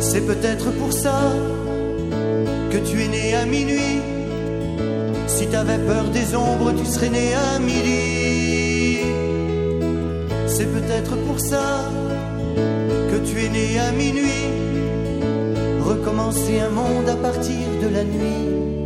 C'est peut-être pour ça que tu es né à minuit. Si t'avais peur des ombres, tu serais né à midi. C'est peut-être pour ça que tu es né à minuit. Recommencer un monde à partir de la nuit.